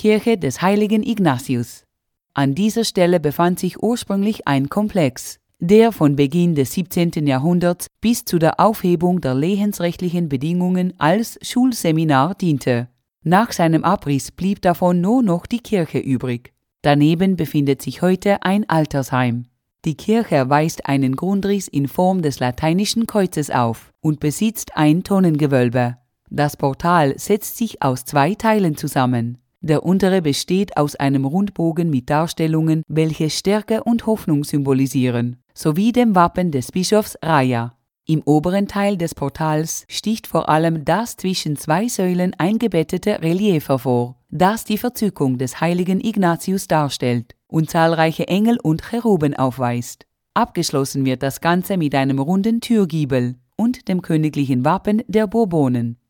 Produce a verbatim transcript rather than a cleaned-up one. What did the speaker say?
Kirche des heiligen Ignatius. An dieser Stelle befand sich ursprünglich ein Komplex, der von Beginn des siebzehnten Jahrhunderts bis zu der Aufhebung der lehensrechtlichen Bedingungen als Schulseminar diente. Nach seinem Abriss blieb davon nur noch die Kirche übrig. Daneben befindet sich heute ein Altersheim. Die Kirche weist einen Grundriss in Form des lateinischen Kreuzes auf und besitzt ein Tonnengewölbe. Das Portal setzt sich aus zwei Teilen zusammen. Der untere besteht aus einem Rundbogen mit Darstellungen, welche Stärke und Hoffnung symbolisieren, sowie dem Wappen des Bischofs Raja. Im oberen Teil des Portals sticht vor allem das zwischen zwei Säulen eingebettete Relief hervor, das die Verzückung des heiligen Ignatius darstellt und zahlreiche Engel und Cheruben aufweist. Abgeschlossen wird das Ganze mit einem runden Türgiebel und dem königlichen Wappen der Bourbonen.